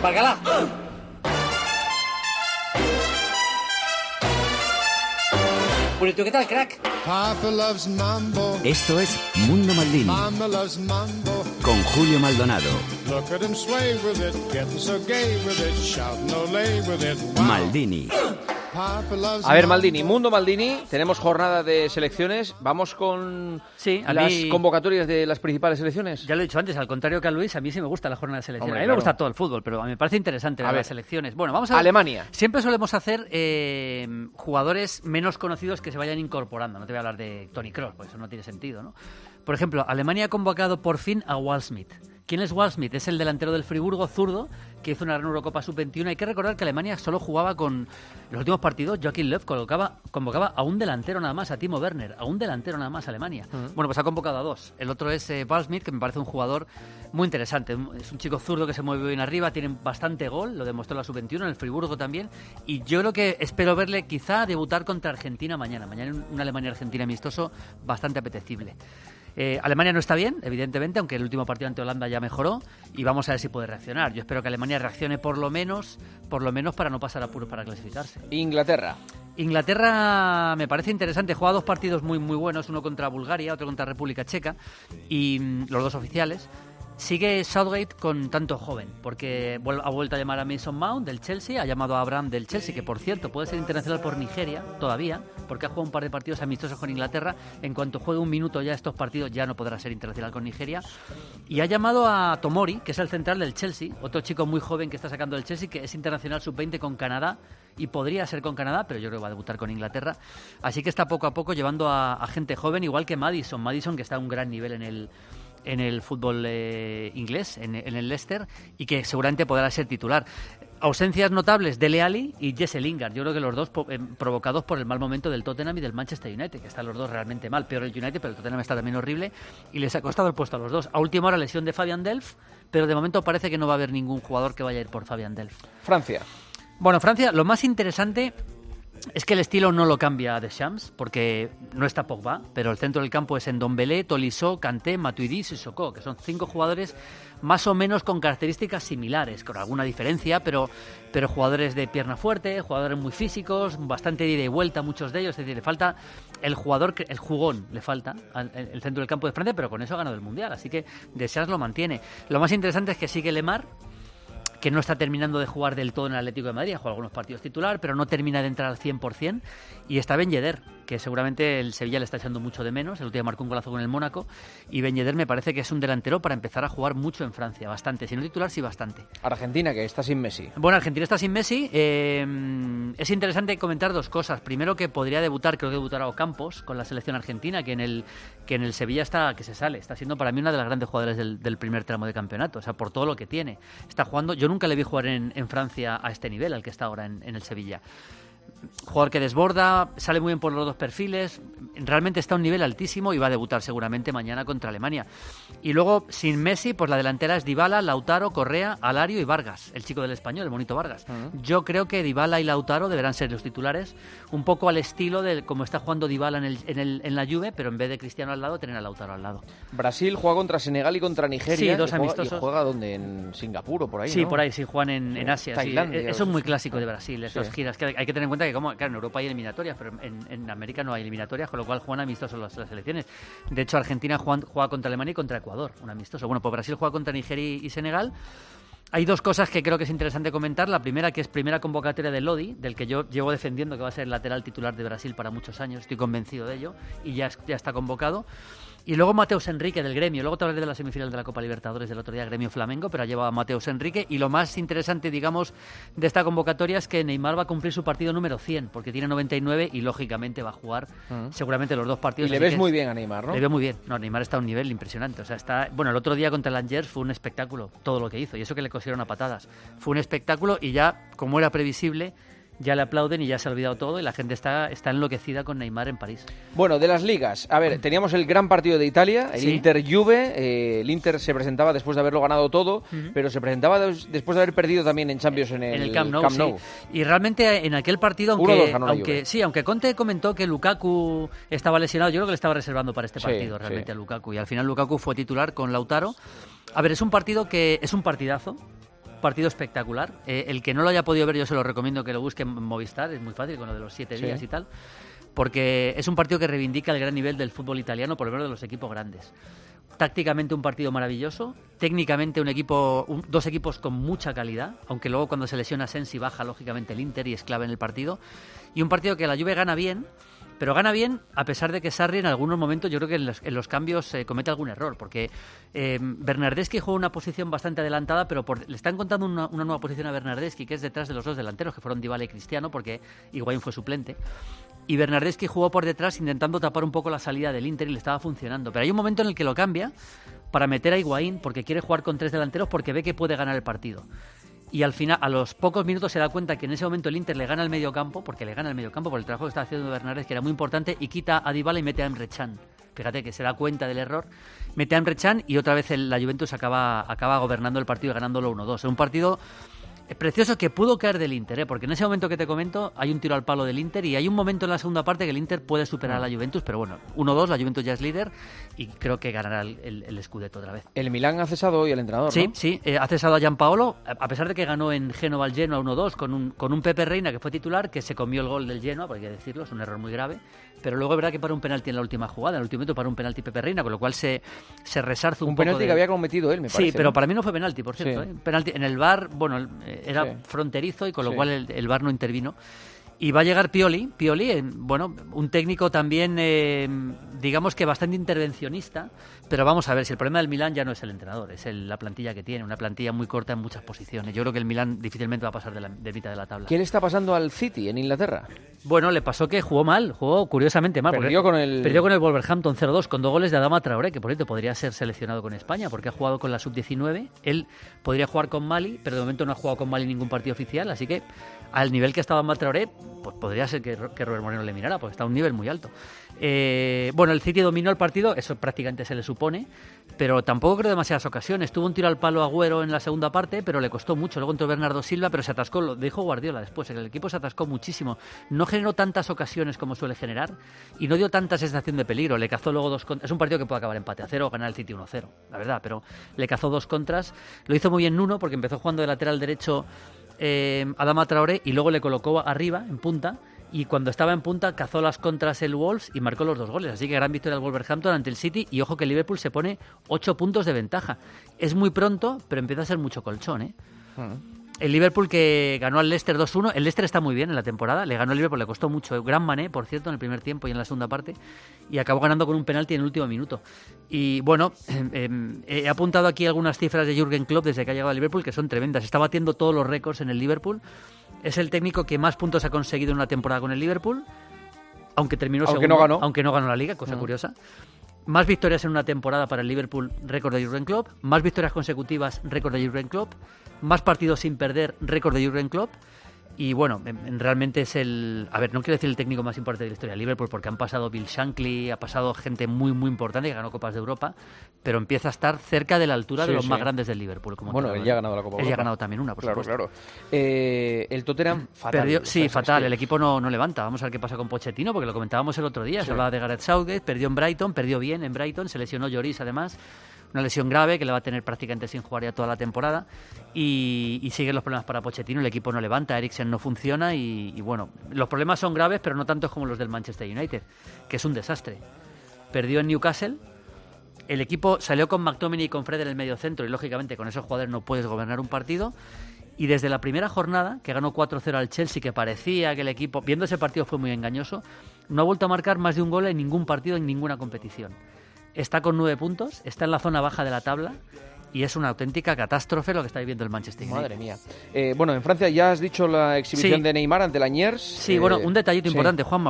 Pargalá. Bonito, ¿qué tal, crack? Papa loves mambo. Esto es Mundo Maldini. Mama loves mambo. Con Julio Maldonado. Look at him sway with it, getting so gay with it, shouting olé with it. Wow. Maldini. Papa loves A ver, mambo. Maldini, Mundo Maldini, tenemos jornada de selecciones. Vamos con Sí, a las mí- convocatorias de las principales selecciones. Ya lo he dicho antes, al contrario que a Luis, a mí sí me gusta la jornada de selecciones. Hombre, a mí claro. me gusta todo el fútbol, pero a mí me parece interesante A ver ver. las selecciones. Bueno, vamos a ver. Alemania. Siempre solemos hacer jugadores menos conocidos que se vayan incorporando. No te voy a hablar de Toni Kroos, porque eso no tiene sentido, ¿no? Por ejemplo, Alemania ha convocado por fin a Waldschmidt. ¿Quién es Waldschmidt? Es el delantero del Friburgo, zurdo, que hizo una gran Eurocopa Sub-21. Hay que recordar que Alemania solo jugaba con los últimos partidos. Joachim Löw convocaba a un delantero nada más, a Timo Werner, a un delantero nada más Alemania. Bueno, pues ha convocado a dos. El otro es Waldschmidt, que me parece un jugador muy interesante. Es un chico zurdo que se mueve bien arriba, tiene bastante gol, lo demostró en la Sub-21, en el Friburgo también. Y yo lo que espero verle quizá debutar contra Argentina mañana. Mañana un Alemania-Argentina amistoso bastante apetecible. Alemania no está bien, evidentemente, aunque el último partido ante Holanda ya mejoró, y vamos a ver si puede reaccionar. Yo espero que Alemania reaccione por lo menos para no pasar apuros para clasificarse. Inglaterra. Inglaterra me parece interesante, juega dos partidos muy buenos, uno contra Bulgaria, otro contra República Checa, y los dos oficiales. Sigue Southgate con tanto joven, porque ha vuelto a llamar a Mason Mount del Chelsea, ha llamado a Abraham del Chelsea, que por cierto puede ser internacional por Nigeria todavía, porque ha jugado un par de partidos amistosos con Inglaterra. En cuanto juegue un minuto ya estos partidos ya no podrá ser internacional con Nigeria. Y ha llamado a Tomori, que es el central del Chelsea, otro chico muy joven que está sacando del Chelsea, que es internacional sub-20 con Canadá, y podría ser con Canadá, pero yo creo que va a debutar con Inglaterra. Así que está poco a poco llevando a gente joven, igual que Maddison, que está a un gran nivel en el fútbol inglés, en el Leicester, y que seguramente podrá ser titular. Ausencias notables, Dele Alli y Jesse Lingard. Yo creo que los dos provocados por el mal momento del Tottenham y del Manchester United, que están los dos realmente mal. Peor el United, pero el Tottenham está también horrible y les ha costado el puesto a los dos. A última hora lesión de Fabian Delph, pero de momento parece que no va a haber ningún jugador que vaya a ir por Fabian Delph. Francia. Bueno, Francia, lo más interesante es que el estilo no lo cambia Deschamps, porque no está Pogba, pero el centro del campo es Ndombele, Tolisso, Kanté, Matuidi y Sissoko, que son 5 jugadores más o menos con características similares, con alguna diferencia, pero jugadores de pierna fuerte, jugadores muy físicos, bastante ida y vuelta muchos de ellos. Es decir, le falta el jugón, le falta el centro del campo de Francia, pero con eso ha ganado el Mundial, así que Deschamps lo mantiene. Lo más interesante es que sigue Lemar, que no está terminando de jugar del todo en el Atlético de Madrid, ha jugado algunos partidos titular, pero no termina de entrar al 100%, y está Ben Yedder, que seguramente el Sevilla le está echando mucho de menos. El último marcó un golazo con el Mónaco, y Ben Yedder me parece que es un delantero para empezar a jugar mucho en Francia, bastante, si no titular, sí bastante. Argentina, que está sin Messi. Bueno, Argentina está sin Messi. Es interesante comentar dos cosas. Primero, que podría debutar, creo que debutará Ocampos con la selección argentina, que en el Sevilla está siendo para mí una de las grandes jugadoras del primer tramo de campeonato, o sea, por todo lo que tiene. Está jugando, yo nunca le vi jugar en Francia a este nivel, al que está ahora en el Sevilla. Jugador que desborda, sale muy bien por los dos perfiles, realmente está a un nivel altísimo y va a debutar seguramente mañana contra Alemania. Y luego, sin Messi, pues la delantera es Dybala, Lautaro, Correa, Alario y Vargas, el chico del Español, el bonito Vargas. Yo creo que Dybala y Lautaro deberán ser los titulares, un poco al estilo de como está jugando Dybala en la Juve, pero en vez de Cristiano al lado, tener a Lautaro al lado. Brasil juega contra Senegal y contra Nigeria. Sí, dos y juega, amistosos. ¿Y juega dónde? ¿En Singapur o por ahí? Sí, ¿no? por ahí, sí, juegan en Asia. Sí. Tailandia, Eso es muy clásico de Brasil, esas Sí. giras. Que hay que tener en cuenta que, claro, en Europa hay eliminatorias, pero en América no hay eliminatorias, con lo cual juegan amistosos las selecciones. De hecho, Argentina juega contra Alemania y contra Ecuador, un amistoso. Bueno, pues Brasil juega contra Nigeria y Senegal. Hay dos cosas que creo que es interesante comentar. La primera, que es primera convocatoria de Lodi, del que yo llevo defendiendo que va a ser el lateral titular de Brasil para muchos años. Estoy convencido de ello y ya está convocado. Y luego Mateus Enrique del Gremio. Luego te hablaré de la semifinal de la Copa Libertadores del otro día, Gremio Flamengo, pero ha llevado a Mateus Enrique. Y lo más interesante, digamos, de esta convocatoria es que Neymar va a cumplir su partido número 100, porque tiene 99 y lógicamente va a jugar seguramente los dos partidos. Y le ves muy bien a Neymar, ¿no? Le veo muy bien. No, Neymar está a un nivel impresionante. O sea, bueno, el otro día contra el Angers fue un espectáculo, todo lo que hizo. Y eso que le cosieron a patadas. Fue un espectáculo y ya, como era previsible, ya le aplauden y ya se ha olvidado todo y la gente está enloquecida con Neymar en París. Bueno, de las ligas, a ver, teníamos el gran partido de Italia, el Sí. Inter-Juve. El Inter se presentaba después de haberlo ganado todo, pero se presentaba después de haber perdido también en Champions en el Camp Nou. Sí. Y realmente en aquel partido, 1-2 ganó la Juve. aunque Conte comentó que Lukaku estaba lesionado, yo creo que le estaba reservando para este Sí, partido realmente sí. a Lukaku, y al final Lukaku fue titular con Lautaro. A ver, es un partido que es un partidazo. partido espectacular. El que no lo haya podido ver, yo se lo recomiendo que lo busque en Movistar, es muy fácil con lo de los 7 días y tal, porque es un partido que reivindica el gran nivel del fútbol italiano, por lo menos de los equipos grandes. Tácticamente un partido maravilloso, técnicamente dos equipos con mucha calidad, aunque luego cuando se lesiona Sensi baja lógicamente el Inter y es clave en el partido, y un partido que la Juve gana bien, pero gana bien a pesar de que Sarri en algunos momentos yo creo que en los cambios comete algún error, porque Bernardeschi juega una posición bastante adelantada, pero le están contando una nueva posición a Bernardeschi, que es detrás de los dos delanteros, que fueron Dybala y Cristiano, porque Higuaín fue suplente. Y Bernardeschi jugó por detrás intentando tapar un poco la salida del Inter y le estaba funcionando. Pero hay un momento en el que lo cambia para meter a Higuaín porque quiere jugar con 3 delanteros porque ve que puede ganar el partido. Y al final, a los pocos minutos se da cuenta que en ese momento el Inter le gana el mediocampo, por el trabajo que estaba haciendo Bernardeschi, que era muy importante, y quita a Dybala y mete a Emre Can. Fíjate que se da cuenta del error, mete a Emre Can y otra vez la Juventus acaba gobernando el partido y ganándolo 1-2. Un partido precioso que pudo caer del Inter, porque en ese momento que te comento hay un tiro al palo del Inter y hay un momento en la segunda parte que el Inter puede superar a la Juventus, pero bueno, 1-2, la Juventus ya es líder y creo que ganará el Scudetto otra vez. El Milán ha cesado hoy al entrenador, Sí, ¿no? sí, ha cesado a Gianpaolo, a pesar de que ganó en Génova al Genoa 1-2 con un Pepe Reina que fue titular, que se comió el gol del Genoa, por hay que decirlo, es un error muy grave, pero luego es verdad que paró un penalti en la última jugada, en el último momento paró un penalti Pepe Reina, con lo cual se resarce un poco. Un penalti que había cometido él, me parece. Sí, pero ¿no? Para mí no fue penalti, por cierto. Sí. Penalti en el VAR, bueno, era fronterizo y con lo cual el VAR no intervino. Y va a llegar Pioli, bueno, un técnico también, digamos que bastante intervencionista, pero vamos a ver, si el problema del Milán ya no es el entrenador, es la plantilla que tiene, una plantilla muy corta en muchas posiciones. Yo creo que el Milán difícilmente va a pasar de mitad de la tabla. ¿Qué le está pasando al City en Inglaterra? Bueno, le pasó que jugó curiosamente mal. Perdió con el Wolverhampton 0-2 con 2 goles de Adama Traoré, que por cierto podría ser seleccionado con España, porque ha jugado con la Sub-19. Él podría jugar con Mali, pero de momento no ha jugado con Mali ningún partido oficial, así que al nivel que estaba Adama Traoré, pues podría ser que Robert Moreno le mirara, porque está a un nivel muy alto. Bueno, el City dominó el partido, eso prácticamente se le supone, pero tampoco creo demasiadas ocasiones. Tuvo un tiro al palo a Agüero en la segunda parte, pero le costó mucho. Luego entró Bernardo Silva, pero se atascó, lo dijo Guardiola después, el equipo se atascó muchísimo. No generó tantas ocasiones como suele generar y no dio tanta sensación de peligro. Le cazó luego 2 contras. Es un partido que puede acabar empate a 0 o ganar el City 1-0, la verdad, pero le cazó 2 contras. Lo hizo muy bien Nuno, porque empezó jugando de lateral derecho Adama Traoré y luego le colocó arriba, en punta, y cuando estaba en punta cazó las contras el Wolves y marcó los 2 goles. Así que gran victoria del Wolverhampton ante el City, y ojo que el Liverpool se pone 8 puntos de ventaja. Es muy pronto, pero empieza a ser mucho colchón, ¿eh? El Liverpool que ganó al Leicester 2-1. El Leicester está muy bien en la temporada. Le ganó al Liverpool, le costó mucho. Gran Mané, por cierto, en el primer tiempo y en la segunda parte. Y acabó ganando con un penalti en el último minuto. Y bueno, he apuntado aquí algunas cifras de Jürgen Klopp desde que ha llegado al Liverpool que son tremendas. Está batiendo todos los récords en el Liverpool. Es el técnico que más puntos ha conseguido en una temporada con el Liverpool. Aunque terminó segundo, aunque no ganó la Liga, cosa curiosa. Más victorias en una temporada para el Liverpool, récord de Jürgen Klopp. Más victorias consecutivas, récord de Jürgen Klopp. Más partidos sin perder, récord de Jürgen Klopp. Y bueno, realmente es no quiero decir el técnico más importante de la historia de Liverpool, porque han pasado Bill Shankly, ha pasado gente muy, muy importante que ganó Copas de Europa, pero empieza a estar cerca de la altura de los más grandes del Liverpool. Bueno, él ya ha ganado la Copa de Europa. Él ya ha ganado también una, por supuesto. Claro. El Tottenham, fatal. Fatal. El equipo no levanta. Vamos a ver qué pasa con Pochettino, porque lo comentábamos el otro día. Se hablaba de Gareth Southgate, perdió en Brighton, perdió bien en Brighton, se lesionó Lloris además. Una lesión grave que le va a tener prácticamente sin jugar ya toda la temporada, y siguen los problemas para Pochettino. El equipo no levanta, Eriksen no funciona y bueno, los problemas son graves, pero no tantos como los del Manchester United, que es un desastre. Perdió en Newcastle, el equipo salió con McTominay y con Fred en el medio centro y lógicamente con esos jugadores no puedes gobernar un partido. Y desde la primera jornada, que ganó 4-0 al Chelsea, que parecía que el equipo, viendo ese partido fue muy engañoso, no ha vuelto a marcar más de un gol en ningún partido, en ninguna competición. Está con 9 puntos, está en la zona baja de la tabla y es una auténtica catástrofe lo que está viviendo el Manchester United. Madre mía. Bueno, en Francia ya has dicho la exhibición de Neymar ante la Niers. Sí, bueno, un detallito importante, Juanma.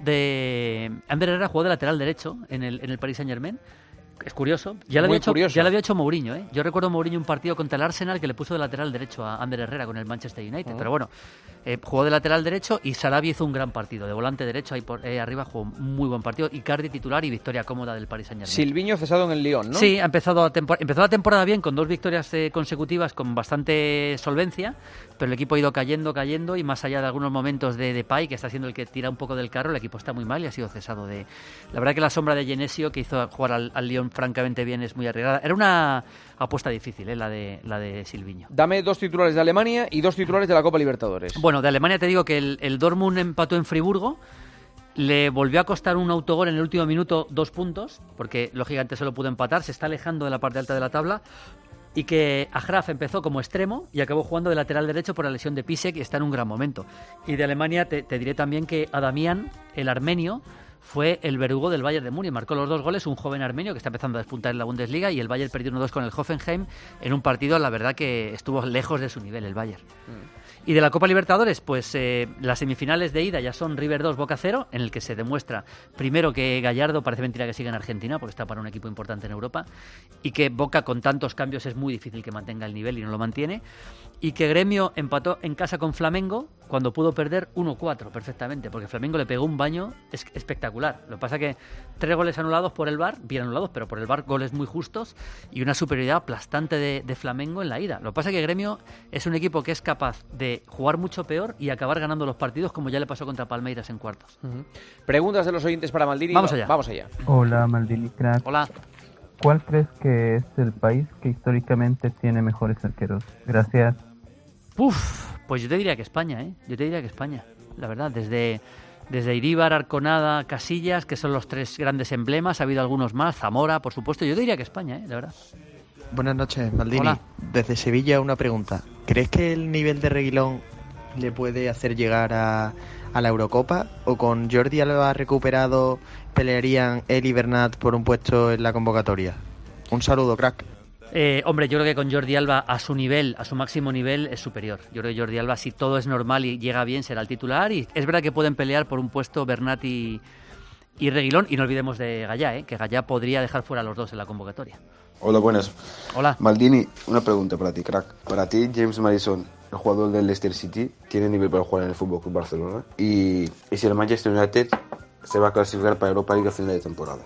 Ander Herrera jugó de lateral derecho en el Paris Saint-Germain. Es curioso. Ya lo había hecho Mourinho, ¿eh? Yo recuerdo Mourinho un partido contra el Arsenal que le puso de lateral derecho a Ander Herrera con el Manchester United. Pero bueno, jugó de lateral derecho y Sarabia hizo un gran partido. De volante derecho, ahí arriba jugó un muy buen partido. Icardi titular y victoria cómoda del Paris Saint-Germain. Silviño cesado en el Lyon, ¿no? Sí, empezó la temporada bien, con 2 victorias consecutivas, con bastante solvencia, pero el equipo ha ido cayendo y más allá de algunos momentos de Depay, que está siendo el que tira un poco del carro, el equipo está muy mal y ha sido cesado. La verdad que la sombra de Genesio, que hizo jugar al Lyon francamente bien, es muy arriesgada. Era una apuesta difícil, la de Silviño. Dame 2 titulares de Alemania y 2 titulares de la Copa Libertadores. Bueno, de Alemania te digo que el Dortmund empató en Friburgo. Le volvió a costar un autogol en el último minuto 2 puntos, porque lógicamente solo pudo empatar, se está alejando de la parte alta de la tabla, y que Agraf empezó como extremo y acabó jugando de lateral derecho por la lesión de Pisek y está en un gran momento. Y de Alemania te diré también que Adamian, el armenio, fue el verdugo del Bayern de Múnich. Marcó los 2 goles, un joven armenio que está empezando a despuntar en la Bundesliga, y el Bayern perdió 1-2 con el Hoffenheim en un partido, la verdad, que estuvo lejos de su nivel el Bayern. Y de la Copa Libertadores, pues las semifinales de ida ya son River 2, Boca 0, en el que se demuestra, primero, que Gallardo parece mentira que siga en Argentina, porque está para un equipo importante en Europa, y que Boca, con tantos cambios, es muy difícil que mantenga el nivel y no lo mantiene, y que Gremio empató en casa con Flamengo cuando pudo perder 1-4 perfectamente, porque Flamengo le pegó un baño espectacular. Lo que pasa que 3 goles anulados por el VAR, bien anulados, pero por el VAR goles muy justos, y una superioridad aplastante de Flamengo en la ida. Lo que pasa que Gremio es un equipo que es capaz de jugar mucho peor y acabar ganando los partidos, como ya le pasó contra Palmeiras en cuartos. Preguntas de los oyentes para Maldini. Vamos allá. Hola, Maldini Crack. Hola. ¿Cuál crees que es el país que históricamente tiene mejores arqueros? Gracias. Pues yo te diría que España, Yo te diría que España, la verdad. Desde Iríbar, Arconada, Casillas, que son los 3 grandes emblemas, ha habido algunos más, Zamora, por supuesto. Yo te diría que España, la verdad. Buenas noches, Maldini. Hola. Desde Sevilla una pregunta. ¿Crees que el nivel de Reguilón le puede hacer llegar a la Eurocopa? ¿O con Jordi Alba recuperado pelearían él y Bernat por un puesto en la convocatoria? Un saludo, crack. Hombre, yo creo que con Jordi Alba a su nivel, a su máximo nivel, es superior. Yo creo que Jordi Alba, si todo es normal y llega bien, será el titular. Y es verdad que pueden pelear por un puesto Bernat y Reguilón. Y no olvidemos de Gallá, que Gallá podría dejar fuera a los 2 en la convocatoria. Hola, buenas. Hola. Maldini, una pregunta para ti, crack. Para ti, James Maddison, el jugador del Leicester City, tiene nivel para jugar en el FC Barcelona. Y si el Manchester United se va a clasificar para Europa League a final de temporada.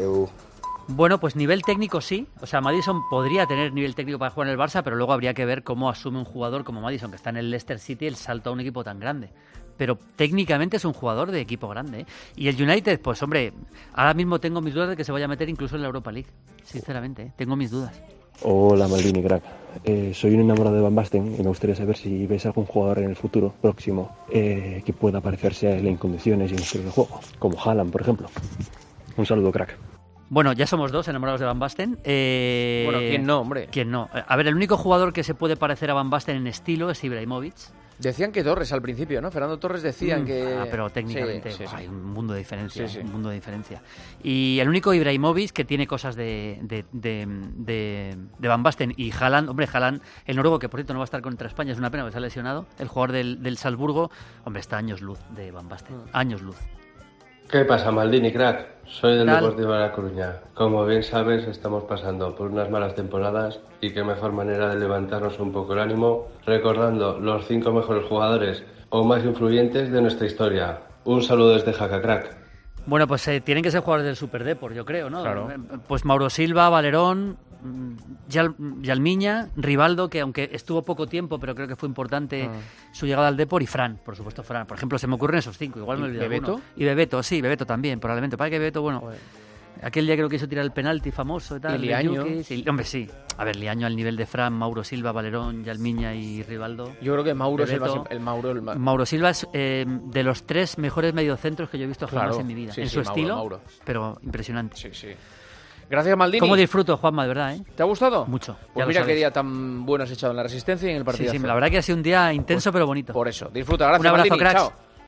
Bueno, pues nivel técnico sí. O sea, Maddison podría tener nivel técnico para jugar en el Barça, pero luego habría que ver cómo asume un jugador como Maddison, que está en el Leicester City, el salto a un equipo tan grande. Pero técnicamente es un jugador de equipo grande. Y el United, pues hombre, ahora mismo tengo mis dudas de que se vaya a meter incluso en la Europa League. Sinceramente, tengo mis dudas. Hola, Maldini, crack. Soy un enamorado de Van Basten y me gustaría saber si ves algún jugador en el futuro próximo que pueda parecerse a él en condiciones y en estilo de juego, como Haaland, por ejemplo. Un saludo, crack. Bueno, ya somos 2 enamorados de Van Basten. Bueno, ¿quién no, hombre? ¿Quién no? A ver, el único jugador que se puede parecer a Van Basten en estilo es Ibrahimovic. Decían que Torres al principio, ¿no? Fernando Torres decían que... pero técnicamente sí. Hay un mundo de diferencia, Sí. un mundo de diferencia. Y el único Ibrahimovic que tiene cosas de Van Basten. Y Haaland, hombre, Haaland, el noruego, que por cierto no va a estar contra España, es una pena que se ha lesionado, el jugador del Salzburgo, hombre, está años luz de Van Basten, años luz. ¿Qué pasa, Maldini, crack? Soy del ¿Tal? Deportivo de La Coruña. Como bien sabes, estamos pasando por unas malas temporadas y qué mejor manera de levantarnos un poco el ánimo recordando los 5 mejores jugadores o más influyentes de nuestra historia. Un saludo desde Jaca, crack. Bueno, pues tienen que ser jugadores del Super Depor, yo creo, ¿no? Claro. Pues Mauro Silva, Valerón, Yalmiña, Rivaldo, que aunque estuvo poco tiempo, pero creo que fue importante su llegada al Depor, y Fran, por supuesto Fran. Por ejemplo, se me ocurren esos 5, igual me olvido ¿Bebeto? alguno. Y Bebeto, sí, Bebeto también, probablemente. Para que Bebeto, bueno, aquel día creo que hizo tirar el penalti famoso y tal. Y Liaño. Hombre, sí. A ver, Liaño al nivel de Fran, Mauro Silva, Valerón, Yalmiña y Rivaldo. Yo creo que Mauro Bebeto. es el más... Mauro Silva es de los 3 mejores mediocentros que yo he visto jamás en mi vida. Sí, en sí, su estilo, Mauro. pero impresionante. Sí. Gracias, Maldini. ¿Cómo disfruto, Juanma, de verdad, ¿Te ha gustado? Mucho. Pues mira qué día tan bueno has echado en la Resistencia y en el partido. Sí, la verdad que ha sido un día intenso pero bonito. Por eso. Disfruta. Gracias, Un abrazo, Maldini. cracks. Chao.